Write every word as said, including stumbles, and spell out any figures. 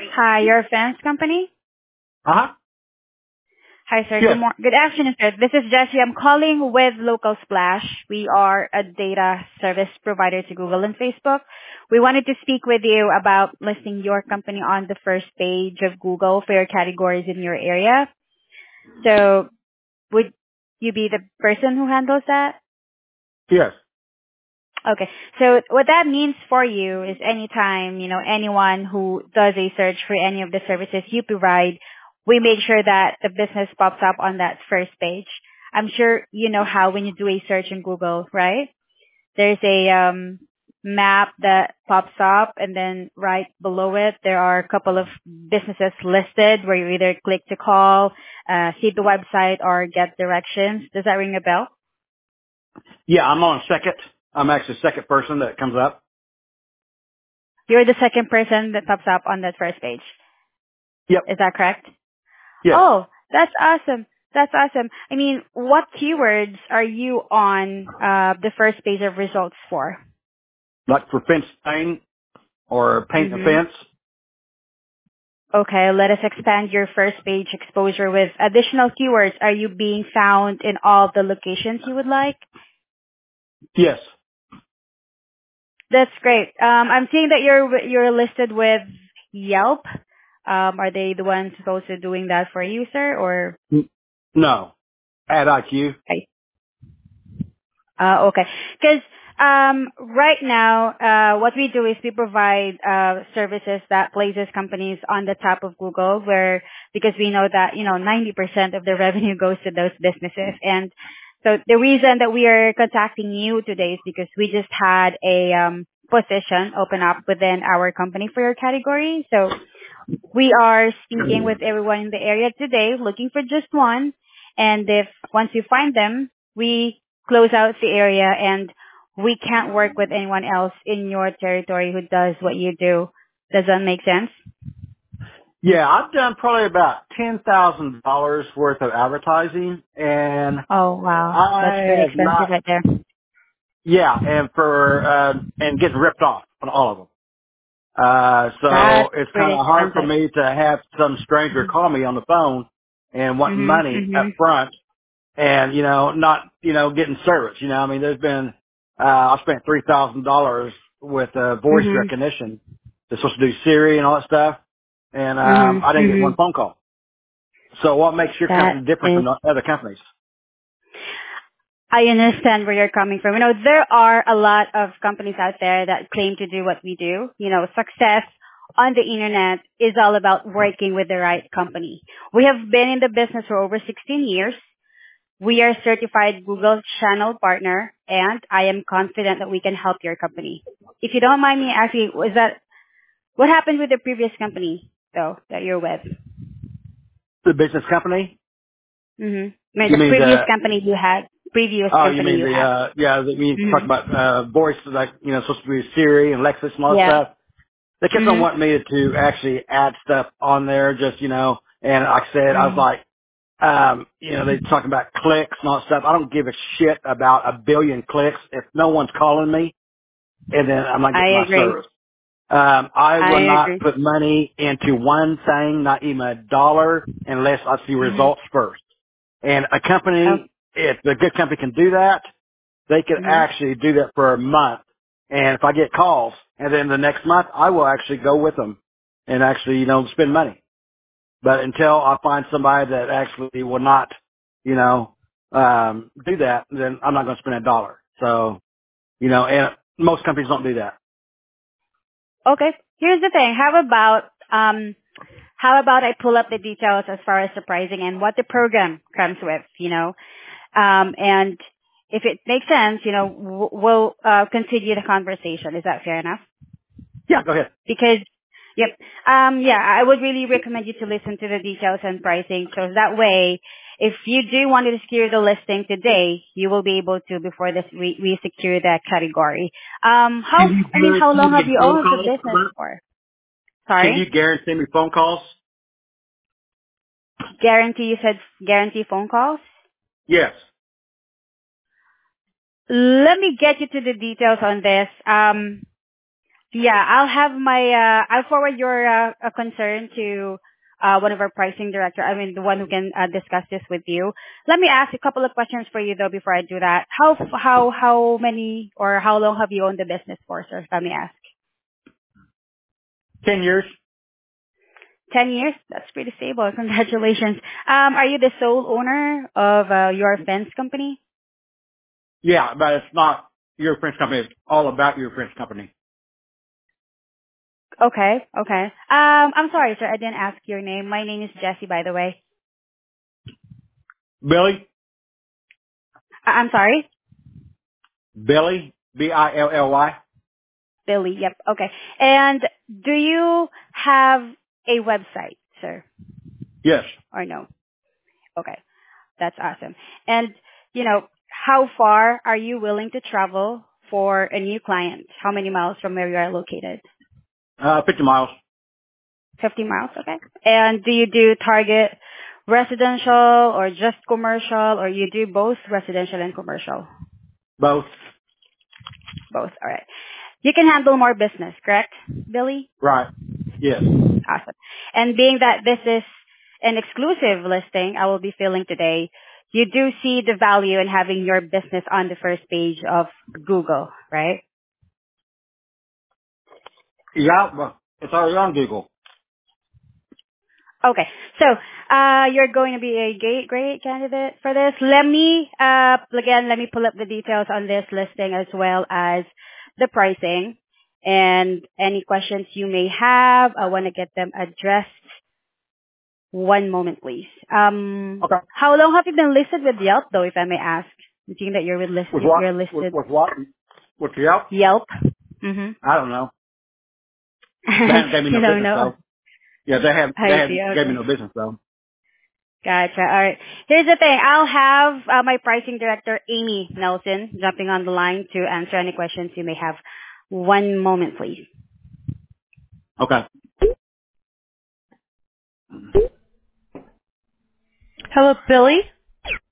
Hi, your fence company? Uh-huh. Hi, sir. Good Yes. mor- Good afternoon, sir. This is Jessie. I'm calling with Local Splash. We are a data service provider to Google and Facebook. We wanted to speak with you about listing your company on the first page of Google for your categories in your area. So, would you be the person who handles that? Yes. Okay. So what that means for you is anytime, you know, anyone who does a search for any of the services you provide, we make sure that the business pops up on that first page. I'm sure you know how when you do a search in Google, right? There's a um, map that pops up, and then right below it, there are a couple of businesses listed where you either click to call, uh, see the website, or get directions. Does that ring a bell? Yeah, I'm on second. I'm actually the second person that comes up. You're the second person that pops up on that first page. Yep. Is that correct? Yes. Oh, that's awesome. That's awesome. I mean, what keywords are you on uh, the first page of results for? Like for fence paint or paint a Mm-hmm. fence. Okay, let us expand your first page exposure with additional keywords. Are you being found in all the locations you would like? Yes. That's great. Um, I'm seeing that you're you're listed with Yelp. Um, are they the ones who's also doing that for you, sir? Or N- No. Ad I Q. Uh, okay. Because um, right now, uh, what we do is we provide uh, services that places companies on the top of Google, where because we know that you know ninety percent of the revenue goes to those businesses, and so the reason that we are contacting you today is because we just had a um, position open up within our company for your category. So we are speaking with everyone in the area today, looking for just one. And if once you find them, we close out the area and we can't work with anyone else in your territory who does what you do. Does that make sense? Yeah, I've done probably about ten thousand dollars worth of advertising, and Oh, wow. That's I pretty have expensive not. right there. Yeah, and for uh, and getting ripped off on all of them. Uh, so That's it's kind pretty of hard for expensive. me to have some stranger call me on the phone and want Mhm, money up mhm, front and, you know, not, you know, getting service. You know, I mean, there's been, uh, I spent three thousand dollars with, uh, voice mhm, recognition. They're supposed to do Siri and all that stuff. And, um, mhm, I didn't get one mhm. phone call. So what makes your That company different is than the other companies? I understand where you're coming from. You know, there are a lot of companies out there that claim to do what we do. You know, success on the internet is all about working with the right company. We have been in the business for over sixteen years. We are certified Google channel partner, and I am confident that we can help your company. If you don't mind me asking, was that what happened with the previous company though that you're with? The business company? Mm-hmm. I mean, You the mean previous the, company you had, previous oh, you company mean you the, had. uh, yeah, the, you talk Mm-hmm. about, uh, voice, like, you know, supposed to be Siri and Lexus and all that Yeah. stuff. They kept on Mm-hmm. wanting me to actually add stuff on there, just, you know, and like I said, I was Mm-hmm. like, um, you know, they talking about clicks and all that stuff. I don't give a shit about a billion clicks if no one's calling me, and then I'm not I getting my agree. service. Um, I I will not agree. put money into one thing, not even a dollar, unless I see Mhm. results first. And a Oh. company, if a good company can do that, they can Mhm. actually do that for a month. And if I get calls, and then the next month, I will actually go with them and actually, you know, spend money. But until I find somebody that actually will not, you know, um, do that, then I'm not going to spend a dollar. So, you know, and most companies don't do that. Okay. Here's the thing. How about um how about I pull up the details as far as the pricing and what the program comes with, you know? Um and if it makes sense, you know, w- we'll uh, continue the conversation. Is that fair enough? Yeah, go ahead. Because yep. Um yeah, I would really recommend you to listen to the details and pricing so that way if you do want to secure the listing today, you will be able to before this we, we secure that category. Um how Can I mean you how long guarantee have me you phone owned the calls? business for? Can Sorry? you guarantee me phone calls? Guarantee you said guarantee phone calls? Yes. Let me get you to the details on this. Um Yeah, I'll have my, uh, I'll forward your uh, uh, concern to uh, one of our pricing director. I mean, the one who can uh, discuss this with you. Let me ask a couple of questions for you though before I do that. How how how many or how long have you owned the business for, sir? Let me ask. Ten years? Ten years. That's pretty stable. Congratulations. Um, are you the sole owner of uh, your fence company? Yeah, but it's not your French company. It's all about your French company. Okay, okay. Um, I'm sorry, sir. I didn't ask your name. My name is Jessie, by the way. Billy? I- I'm sorry. Billy? B I L L Y? Billy. Yep. Okay. And do you have a website, sir, Yes. or no? Okay. That's awesome. And, you know, how far are you willing to travel for a new client? How many miles from where you are located? Uh, fifty miles. fifty miles. Okay. And do you do target residential or just commercial, or you do both residential and commercial? Both. Both. All right. You can handle more business, correct, Billy? Right. Yes. Awesome. And being that this is an exclusive listing I will be filling today, you do see the value in having your business on the first page of Google, right? Yeah, but it's already on Google. Okay. So, uh, you're going to be a great, great candidate for this. Let me, uh, again, let me pull up the details on this listing as well as the pricing and any questions you may have. I want to get them addressed. One moment, please. Um, Okay. how long have you been listed with Yelp, though, if I may ask? Seeing that you're with list, With what? you're With, listed with what? With Yelp? Yelp. Mm-hmm. I don't know. They haven't gave me You no don't business know. though. Yeah, they have. They I see. haven't gave me Okay. no business though. Gotcha. All right. Here's the thing. I'll have uh, my pricing director, Amy Nelson, jumping on the line to answer any questions you may have. One moment, please. Okay. Hello, Billy.